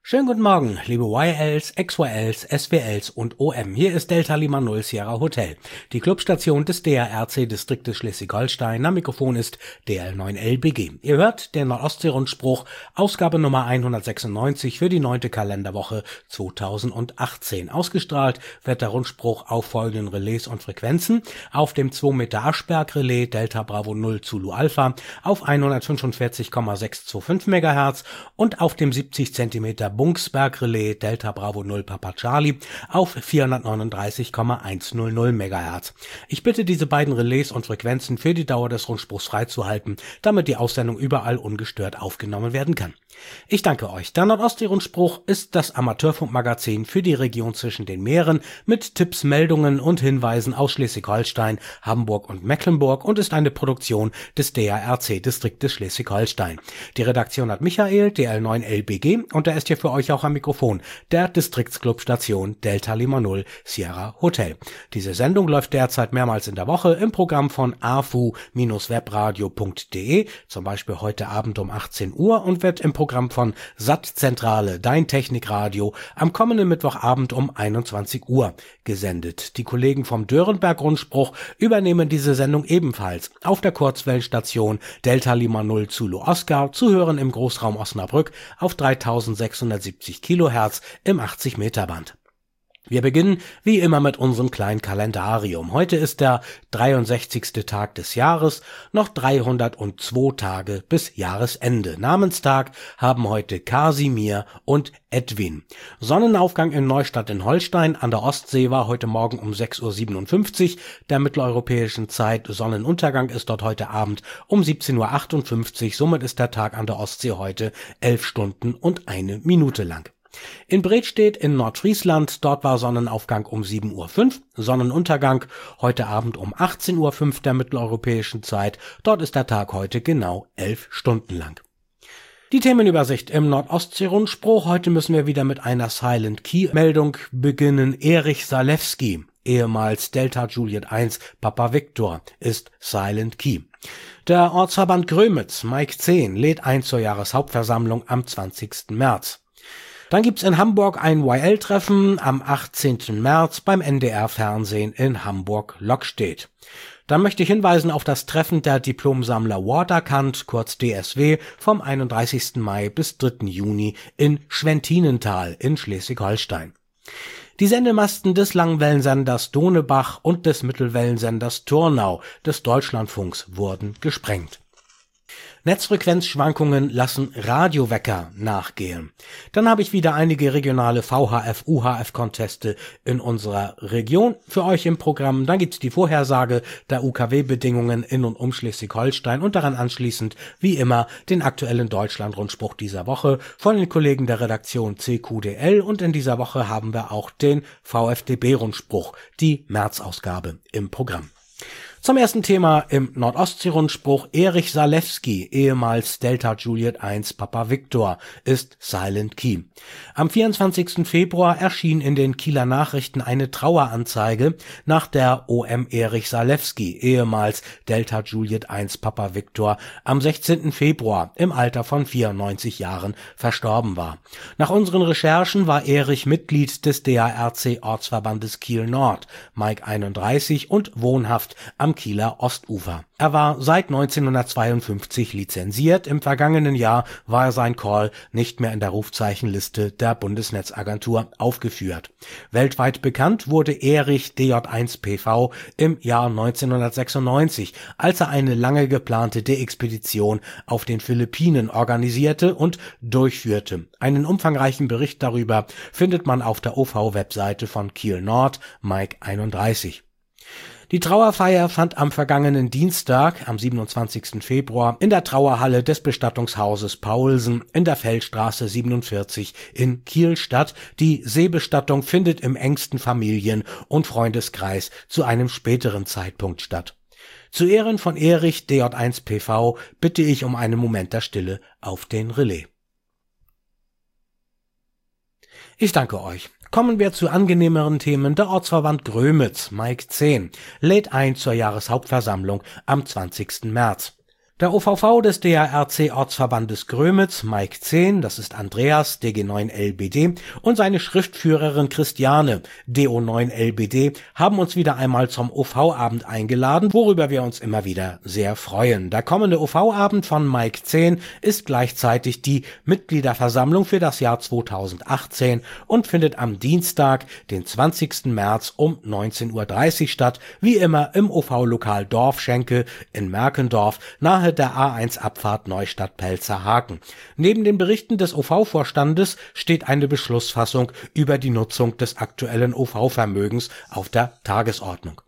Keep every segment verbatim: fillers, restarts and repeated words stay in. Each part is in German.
Schönen guten Morgen, liebe Y Ls, X Y Ls, S W Ls und O M. Hier ist Delta Lima Null Sierra Hotel, die Clubstation des D R R C-Distriktes Schleswig-Holstein. Am Mikrofon ist D L neun L B G. Ihr hört den Nordostsee-Rundspruch, Ausgabe Nummer hundertsechsundneunzig für die neunte Kalenderwoche zweitausendachtzehn. Ausgestrahlt wird der Rundspruch auf folgenden Relais und Frequenzen: auf dem zwei Meter Aschberg-Relais Delta Bravo Null Zulu Alpha auf hundertfünfundvierzig Komma sechshundertfünfundzwanzig Megahertz und auf dem siebzig Zentimeter Bungsberg-Relais Delta Bravo Null Papa Charlie auf vierhundertneununddreißig Komma hundertzehn Megahertz. Ich bitte, diese beiden Relais und Frequenzen für die Dauer des Rundspruchs freizuhalten, damit die Aussendung überall ungestört aufgenommen werden kann. Ich danke euch. Der Nordostsee-Rundspruch ist das Amateurfunkmagazin für die Region zwischen den Meeren mit Tipps, Meldungen und Hinweisen aus Schleswig-Holstein, Hamburg und Mecklenburg und ist eine Produktion des D R R C-Distriktes Schleswig-Holstein. Die Redaktion hat Michael, D L neun L B G, und er ist hier für euch auch am Mikrofon, der Distriktsclubstation Delta Lima Null Sierra Hotel. Diese Sendung läuft derzeit mehrmals in der Woche im Programm von a f u webradio punkt de, zum Beispiel heute Abend um achtzehn Uhr, und wird im Programm von S A T-Zentrale, dein Technikradio, am kommenden Mittwochabend um einundzwanzig Uhr gesendet. Die Kollegen vom Dörenberg-Rundspruch übernehmen diese Sendung ebenfalls auf der Kurzwellenstation Delta Lima Null Zulu Oscar, zu hören im Großraum Osnabrück auf dreitausendsechshundertsiebzig Kilohertz im achtzig Meter Band. Wir beginnen wie immer mit unserem kleinen Kalendarium. Heute ist der dreiundsechzigste Tag des Jahres, noch dreihundertzwei Tage bis Jahresende. Namenstag haben heute Kasimir und Edwin. Sonnenaufgang in Neustadt in Holstein an der Ostsee war heute Morgen um sechs Uhr siebenundfünfzig der mitteleuropäischen Zeit. Sonnenuntergang ist dort heute Abend um siebzehn Uhr achtundfünfzig. Somit ist der Tag an der Ostsee heute elf Stunden und eine Minute lang. In Bredstedt in Nordfriesland, dort war Sonnenaufgang um sieben Uhr fünf, Sonnenuntergang heute Abend um achtzehn Uhr fünf der mitteleuropäischen Zeit. Dort ist der Tag heute genau elf Stunden lang. Die Themenübersicht im Nordostsee-Rundspruch. Heute müssen wir wieder mit einer Silent Key-Meldung beginnen. Erich Salewski, ehemals Delta Juliet eins Papa Victor, ist Silent Key. Der Ortsverband Grömitz, Mike zehn, lädt ein zur Jahreshauptversammlung am zwanzigsten März. Dann gibt's in Hamburg ein Y L-Treffen am achtzehnten März beim N D R-Fernsehen in Hamburg-Lockstedt. Dann möchte ich hinweisen auf das Treffen der Diplomsammler Waterkant, kurz D S W, vom einunddreißigsten Mai bis dritten Juni in Schwentinental in Schleswig-Holstein. Die Sendemasten des Langwellensenders Donebach und des Mittelwellensenders Turnau des Deutschlandfunks wurden gesprengt. Netzfrequenzschwankungen lassen Radiowecker nachgehen. Dann habe ich wieder einige regionale V H F-U H F-Conteste in unserer Region für euch im Programm. Dann gibt's die Vorhersage der U K W-Bedingungen in und um Schleswig-Holstein und daran anschließend, wie immer, den aktuellen Deutschland-Rundspruch dieser Woche von den Kollegen der Redaktion C Q D L, und in dieser Woche haben wir auch den V F D B-Rundspruch, die März-Ausgabe, im Programm. Zum ersten Thema im Nordostsee-Rundspruch. Erich Salewski, ehemals Delta Juliet eins Papa Victor, ist Silent Key. Am vierundzwanzigsten Februar erschien in den Kieler Nachrichten eine Traueranzeige nach der O M Erich Salewski, ehemals Delta Juliet eins Papa Victor, am sechzehnten Februar im Alter von vierundneunzig Jahren verstorben war. Nach unseren Recherchen war Erich Mitglied des D R R C-Ortsverbandes Kiel Nord, Mike einunddreißig, und wohnhaft am Kieler Ostufer. Er war seit neunzehnhundertzweiundfünfzig lizenziert. Im vergangenen Jahr war sein Call nicht mehr in der Rufzeichenliste der Bundesnetzagentur aufgeführt. Weltweit bekannt wurde Erich D J eins P V im Jahr neunzehnhundertsechsundneunzig, als er eine lange geplante D-Expedition auf den Philippinen organisierte und durchführte. Einen umfangreichen Bericht darüber findet man auf der O V-Webseite von Kiel Nord, Mike einunddreißig. Die Trauerfeier fand am vergangenen Dienstag, am siebenundzwanzigsten Februar, in der Trauerhalle des Bestattungshauses Paulsen in der Feldstraße siebenundvierzig in Kiel statt. Die Seebestattung findet im engsten Familien- und Freundeskreis zu einem späteren Zeitpunkt statt. Zu Ehren von Erich D J eins P V bitte ich um einen Moment der Stille auf den Relais. Ich danke euch. Kommen wir zu angenehmeren Themen. Der Ortsverband Grömitz, Mike zehn, lädt ein zur Jahreshauptversammlung am zwanzigsten März. Der O V V des D A R C-Ortsverbandes Grömitz, Mike zehn, das ist Andreas, D G neun L B D, und seine Schriftführerin Christiane, D O neun L B D, haben uns wieder einmal zum O V-Abend eingeladen, worüber wir uns immer wieder sehr freuen. Der kommende O V-Abend von Mike zehn ist gleichzeitig die Mitgliederversammlung für das Jahr zweitausendachtzehn und findet am Dienstag, den zwanzigsten März um neunzehn Uhr dreißig statt, wie immer im O V-Lokal Dorfschenke in Merkendorf, nahe der A eins Abfahrt Neustadt-Pelzerhaken. Neben den Berichten des O V-Vorstandes steht eine Beschlussfassung über die Nutzung des aktuellen O V-Vermögens auf der Tagesordnung.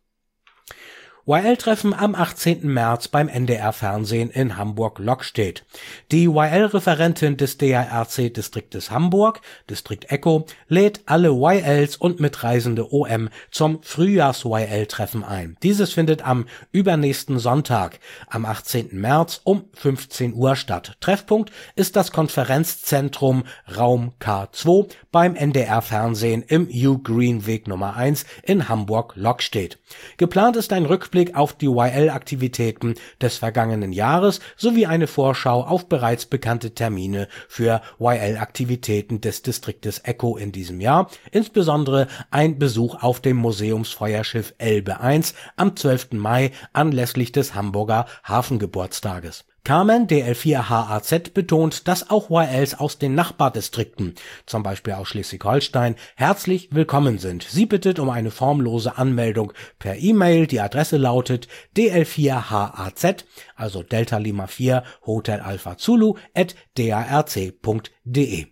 Y L-Treffen am achtzehnten März beim N D R-Fernsehen in Hamburg-Lockstedt. Die Y L-Referentin des D A R C-Distriktes Hamburg, Distrikt Echo, lädt alle Y Ls und mitreisende O M zum Frühjahrs-Y L-Treffen ein. Dieses findet am übernächsten Sonntag, am achtzehnten März um fünfzehn Uhr statt. Treffpunkt ist das Konferenzzentrum Raum K zwei beim N D R-Fernsehen im U-Green-Weg Nummer eins in Hamburg-Lockstedt. Geplant ist ein Rückblick auf die Y L-Aktivitäten des vergangenen Jahres sowie eine Vorschau auf bereits bekannte Termine für Y L-Aktivitäten des Distriktes Echo in diesem Jahr, insbesondere ein Besuch auf dem Museumsfeuerschiff Elbe eins am zwölften Mai anlässlich des Hamburger Hafengeburtstages. Carmen, D L vier H A Z, betont, dass auch Y Ls aus den Nachbardistrikten, zum Beispiel aus Schleswig-Holstein, herzlich willkommen sind. Sie bittet um eine formlose Anmeldung per E-Mail. Die Adresse lautet D L vier H A Z, also Delta Lima vier Hotel Alpha Zulu, at d a r c punkt d e.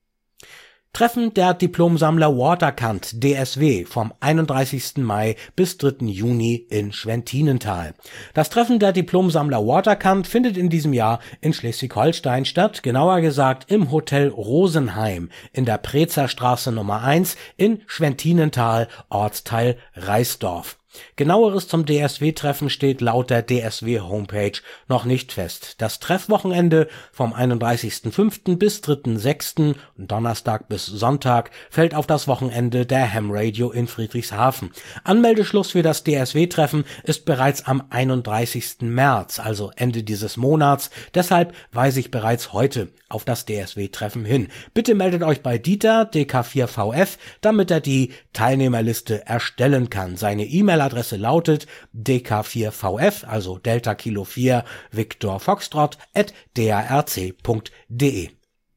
Treffen der Diplomsammler Waterkant D S W vom einunddreißigsten Mai bis dritten Juni in Schwentinental. Das Treffen der Diplomsammler Waterkant findet in diesem Jahr in Schleswig-Holstein statt, genauer gesagt im Hotel Rosenheim in der Prezer Straße Nummer eins in Schwentinental, Ortsteil Reisdorf. Genaueres zum D S W-Treffen steht laut der D S W-Homepage noch nicht fest. Das Treffwochenende vom einunddreißigsten fünften bis dritten sechsten Donnerstag bis Sonntag fällt auf das Wochenende der Ham Radio in Friedrichshafen. Anmeldeschluss für das D S W-Treffen ist bereits am einunddreißigsten März, also Ende dieses Monats. Deshalb weise ich bereits heute auf das D S W-Treffen hin. Bitte meldet euch bei Dieter, D K vier V F, damit er die Teilnehmerliste erstellen kann. Seine E-Mail-Adresse lautet d k vier v f, also Delta Kilo vier Victor Foxtrot, at d a r c punkt d e.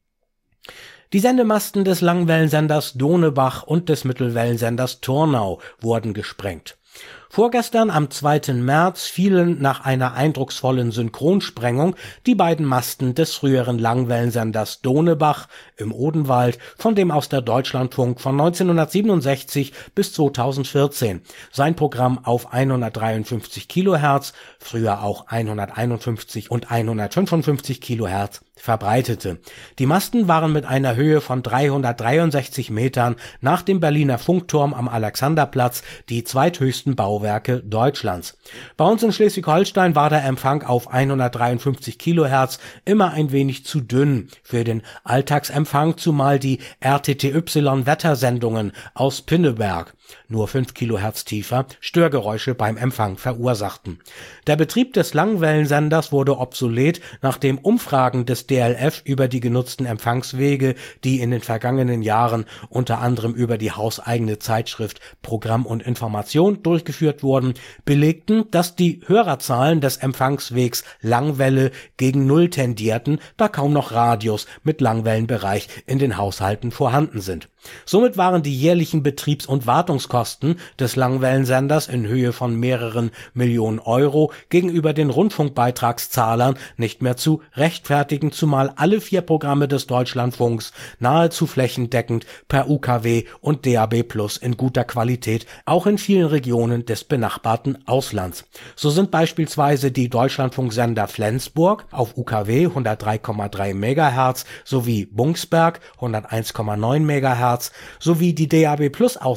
Die Sendemasten des Langwellensenders Donebach und des Mittelwellensenders Turnau wurden gesprengt. Vorgestern am zweiten März fielen nach einer eindrucksvollen Synchronsprengung die beiden Masten des früheren Langwellensenders Donebach im Odenwald, von dem aus der Deutschlandfunk von neunzehnhundertsiebenundsechzig bis zweitausendvierzehn sein Programm auf hundertdreiundfünfzig Kilohertz, früher auch hunderteinundfünfzig und hundertfünfundfünfzig Kilohertz, verbreitete. Die Masten waren mit einer Höhe von dreihundertdreiundsechzig Metern nach dem Berliner Funkturm am Alexanderplatz die zweithöchsten Bauwerke Deutschlands. Bei uns in Schleswig-Holstein war der Empfang auf hundertdreiundfünfzig Kilohertz immer ein wenig zu dünn für den Alltagsempfang, zumal die R T T Y-Wettersendungen aus Pinneberg, nur fünf Kilohertz tiefer, Störgeräusche beim Empfang verursachten. Der Betrieb des Langwellensenders wurde obsolet, nachdem Umfragen des D L F über die genutzten Empfangswege, die in den vergangenen Jahren unter anderem über die hauseigene Zeitschrift Programm und Information durchgeführt wurden, belegten, dass die Hörerzahlen des Empfangswegs Langwelle gegen Null tendierten, da kaum noch Radios mit Langwellenbereich in den Haushalten vorhanden sind. Somit waren die jährlichen Betriebs- und Wartungskosten des Langwellensenders in Höhe von mehreren Millionen Euro gegenüber den Rundfunkbeitragszahlern nicht mehr zu rechtfertigen, zumal alle vier Programme des Deutschlandfunks nahezu flächendeckend per U K W und D A B Plus in guter Qualität auch in vielen Regionen des benachbarten Auslands. So sind beispielsweise die Deutschlandfunksender Flensburg auf U K W hundertdrei Komma drei Megahertz sowie Bungsberg hunderteins Komma neun Megahertz sowie die D A B Plus Aussendungen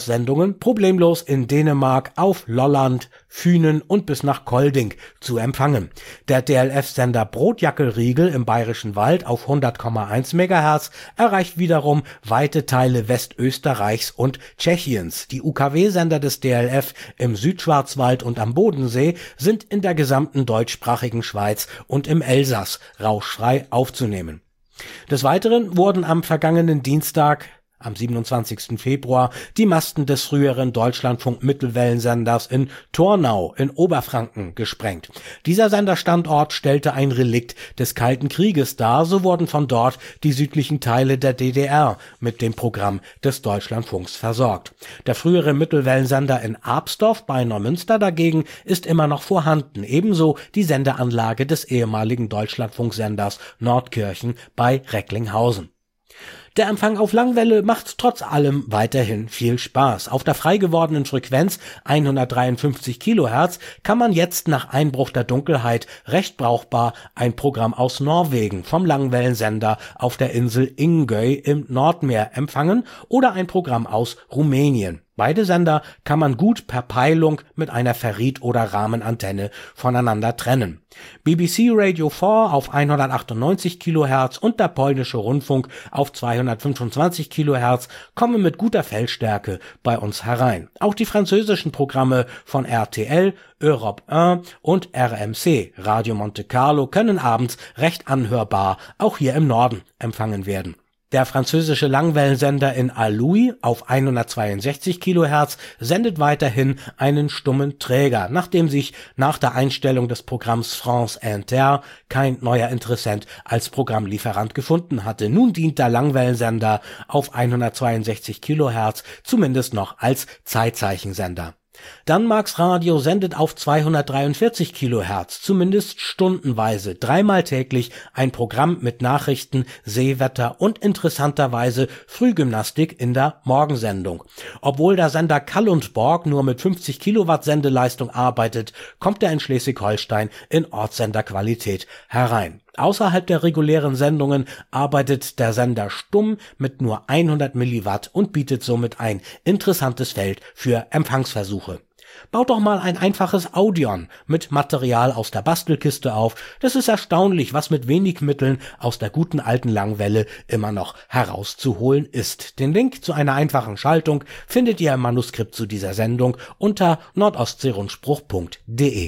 Sendungen problemlos in Dänemark, auf Lolland, Fünen und bis nach Kolding zu empfangen. Der D L F-Sender Brotjackelriegel im Bayerischen Wald auf hundert Komma eins Megahertz erreicht wiederum weite Teile Westösterreichs und Tschechiens. Die U K W-Sender des D L F im Südschwarzwald und am Bodensee sind in der gesamten deutschsprachigen Schweiz und im Elsass rauschfrei aufzunehmen. Des Weiteren wurden am vergangenen Dienstag, am siebenundzwanzigsten Februar, die Masten des früheren Deutschlandfunk-Mittelwellensenders in Tornau in Oberfranken gesprengt. Dieser Senderstandort stellte ein Relikt des Kalten Krieges dar, so wurden von dort die südlichen Teile der D D R mit dem Programm des Deutschlandfunks versorgt. Der frühere Mittelwellensender in Absdorf bei Neumünster dagegen ist immer noch vorhanden, ebenso die Sendeanlage des ehemaligen Deutschlandfunksenders Nordkirchen bei Recklinghausen. Der Empfang auf Langwelle macht trotz allem weiterhin viel Spaß. Auf der frei gewordenen Frequenz hundertdreiundfünfzig Kilohertz kann man jetzt nach Einbruch der Dunkelheit recht brauchbar ein Programm aus Norwegen vom Langwellensender auf der Insel Ingøy im Nordmeer empfangen oder ein Programm aus Rumänien. Beide Sender kann man gut per Peilung mit einer Ferrit- oder Rahmenantenne voneinander trennen. B B C Radio vier auf hundertachtundneunzig Kilohertz und der polnische Rundfunk auf zweihundertfünfundzwanzig Kilohertz kommen mit guter Feldstärke bei uns herein. Auch die französischen Programme von R T L, Europe eins und R M C, Radio Monte Carlo, können abends recht anhörbar auch hier im Norden empfangen werden. Der französische Langwellensender in Allouy auf hundertzweiundsechzig Kilohertz sendet weiterhin einen stummen Träger, nachdem sich nach der Einstellung des Programms France Inter kein neuer Interessent als Programmlieferant gefunden hatte. Nun dient der Langwellensender auf hundertzweiundsechzig Kilohertz zumindest noch als Zeitzeichensender. Danmarks Radio sendet auf zweihundertdreiundvierzig Kilohertz, zumindest stundenweise, dreimal täglich ein Programm mit Nachrichten, Seewetter und interessanterweise Frühgymnastik in der Morgensendung. Obwohl der Sender Kalundborg nur mit fünfzig Kilowatt Sendeleistung arbeitet, kommt er in Schleswig-Holstein in Ortssenderqualität herein. Außerhalb der regulären Sendungen arbeitet der Sender stumm mit nur hundert Milliwatt und bietet somit ein interessantes Feld für Empfangsversuche. Baut doch mal ein einfaches Audion mit Material aus der Bastelkiste auf. Das ist erstaunlich, was mit wenig Mitteln aus der guten alten Langwelle immer noch herauszuholen ist. Den Link zu einer einfachen Schaltung findet ihr im Manuskript zu dieser Sendung unter nordostseerundspruch punkt de.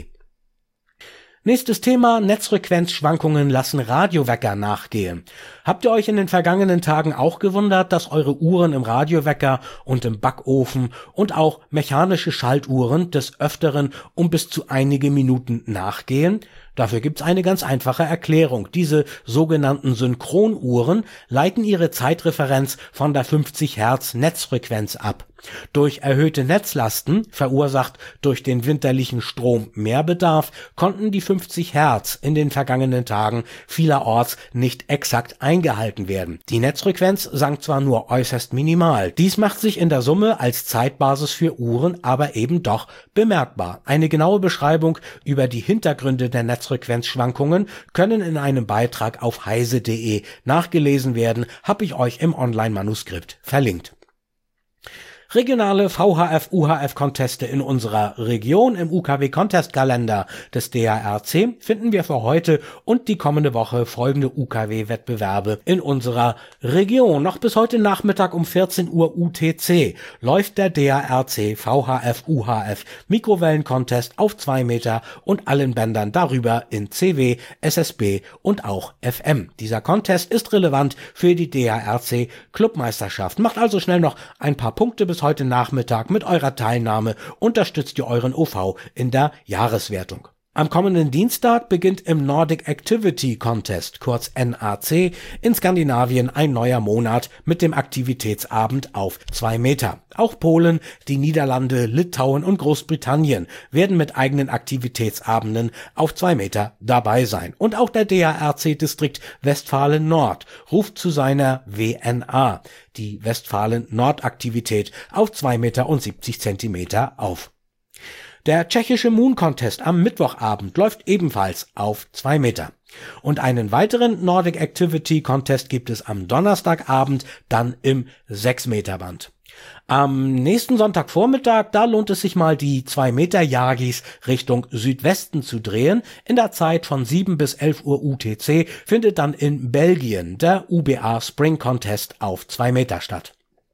Nächstes Thema: Netzfrequenzschwankungen lassen Radiowecker nachgehen. Habt ihr euch in den vergangenen Tagen auch gewundert, dass eure Uhren im Radiowecker und im Backofen und auch mechanische Schaltuhren des Öfteren um bis zu einige Minuten nachgehen? Dafür gibt's eine ganz einfache Erklärung. Diese sogenannten Synchronuhren leiten ihre Zeitreferenz von der fünfzig Hertz Netzfrequenz ab. Durch erhöhte Netzlasten, verursacht durch den winterlichen Strommehrbedarf, konnten die fünfzig Hertz in den vergangenen Tagen vielerorts nicht exakt eingehalten werden. Die Netzfrequenz sank zwar nur äußerst minimal, dies macht sich in der Summe als Zeitbasis für Uhren aber eben doch bemerkbar. Eine genaue Beschreibung über die Hintergründe der Netzfrequenzschwankungen können in einem Beitrag auf heise punkt de nachgelesen werden, habe ich euch im Online-Manuskript verlinkt. Regionale V H F-U H F-Conteste in unserer Region im U K W-Contest-Kalender des D A R C finden wir für heute und die kommende Woche folgende U K W-Wettbewerbe in unserer Region. Noch bis heute Nachmittag um vierzehn Uhr U T C läuft der D A R C V H F-U H F-Mikrowellen-Contest auf zwei Meter und allen Bändern darüber in C W, S S B und auch F M. Dieser Contest ist relevant für die D A R C-Clubmeisterschaft. Macht also schnell noch ein paar Punkte bis heute Nachmittag. Mit eurer Teilnahme unterstützt ihr euren O V in der Jahreswertung. Am kommenden Dienstag beginnt im Nordic Activity Contest, kurz N A C, in Skandinavien ein neuer Monat mit dem Aktivitätsabend auf zwei Meter. Auch Polen, die Niederlande, Litauen und Großbritannien werden mit eigenen Aktivitätsabenden auf zwei Meter dabei sein. Und auch der D A R C-Distrikt Westfalen Nord ruft zu seiner W N A, die Westfalen-Nord-Aktivität, auf zwei Meter und siebzig Zentimeter auf. Der tschechische Moon Contest am Mittwochabend läuft ebenfalls auf zwei Meter. Und einen weiteren Nordic Activity Contest gibt es am Donnerstagabend dann im sechs Meter Band. Am nächsten Sonntagvormittag, da lohnt es sich mal, die zwei Meter Yagis Richtung Südwesten zu drehen. In der Zeit von sieben bis elf Uhr U T C findet dann in Belgien der U B A Spring Contest auf zwei Meter statt.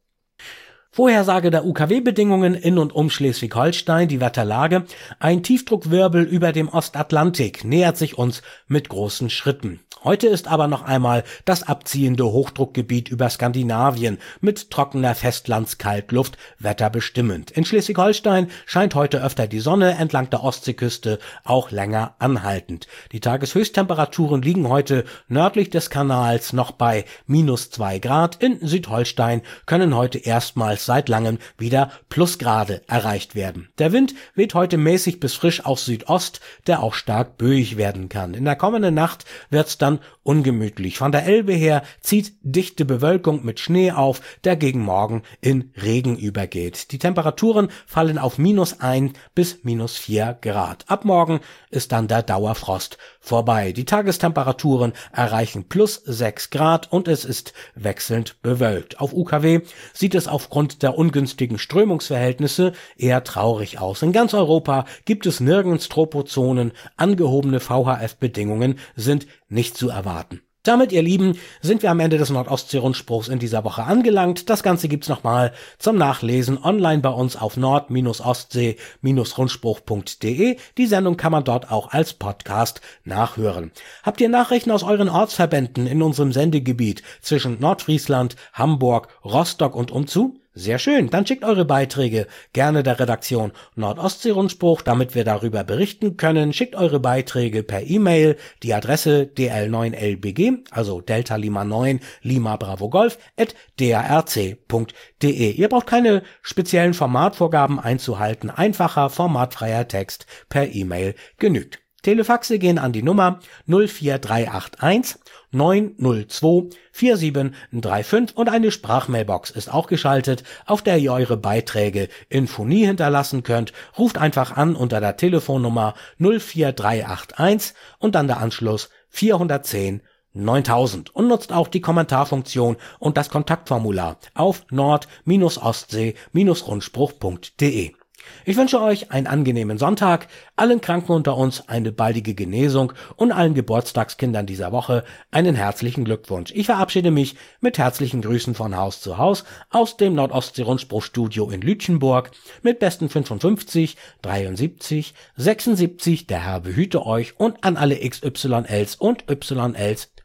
Vorhersage der U K W-Bedingungen in und um Schleswig-Holstein, die Wetterlage. Ein Tiefdruckwirbel über dem Ostatlantik nähert sich uns mit großen Schritten. Heute ist aber noch einmal das abziehende Hochdruckgebiet über Skandinavien mit trockener Festlandskaltluft wetterbestimmend. In Schleswig-Holstein scheint heute öfter die Sonne, entlang der Ostseeküste auch länger anhaltend. Die Tageshöchsttemperaturen liegen heute nördlich des Kanals noch bei minus zwei Grad. In Südholstein können heute erstmals seit langem wieder Plusgrade erreicht werden. Der Wind weht heute mäßig bis frisch aus Südost, der auch stark böig werden kann. In der kommenden Nacht wird's dann ungemütlich. Von der Elbe her zieht dichte Bewölkung mit Schnee auf, der gegen Morgen in Regen übergeht. Die Temperaturen fallen auf minus ein bis minus vier Grad. Ab morgen ist dann der Dauerfrost vorbei. Die Tagestemperaturen erreichen plus sechs Grad und es ist wechselnd bewölkt. Auf U K W sieht es aufgrund der ungünstigen Strömungsverhältnisse eher traurig aus. In ganz Europa gibt es nirgends Tropozonen. Angehobene V H F-Bedingungen sind nicht zu erwarten. Damit, ihr Lieben, sind wir am Ende des Nordostsee-Rundspruchs in dieser Woche angelangt. Das Ganze gibt's nochmal zum Nachlesen online bei uns auf nord ostsee rundspruch punkt de. Die Sendung kann man dort auch als Podcast nachhören. Habt ihr Nachrichten aus euren Ortsverbänden in unserem Sendegebiet zwischen Nordfriesland, Hamburg, Rostock und umzu? Sehr schön, dann schickt eure Beiträge gerne der Redaktion Nordostsee-Rundspruch, damit wir darüber berichten können. Schickt eure Beiträge per E-Mail, die Adresse d l neun l b g, also Delta Lima neun Lima Bravo Golf, at d a r c punkt de. Ihr braucht keine speziellen Formatvorgaben einzuhalten, einfacher, formatfreier Text per E-Mail genügt. Telefaxe gehen an die Nummer null vier drei acht eins neun null zwei vier sieben drei fünf und eine Sprachmailbox ist auch geschaltet, auf der ihr eure Beiträge in Phonie hinterlassen könnt. Ruft einfach an unter der Telefonnummer null vier drei acht eins und dann der Anschluss vier eins null neuntausend und nutzt auch die Kommentarfunktion und das Kontaktformular auf nord ostsee rundspruch punkt de. Ich wünsche euch einen angenehmen Sonntag, allen Kranken unter uns eine baldige Genesung und allen Geburtstagskindern dieser Woche einen herzlichen Glückwunsch. Ich verabschiede mich mit herzlichen Grüßen von Haus zu Haus aus dem Nordostsee-Rundspruch-Studio in Lütchenburg mit besten fünfundfünfzig, dreiundsiebzig, sechsundsiebzig, der Herr behüte euch und an alle X Y Ls und Y Ls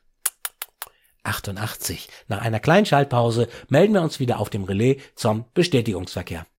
achtundachtzig. Nach einer kleinen Schaltpause melden wir uns wieder auf dem Relais zum Bestätigungsverkehr.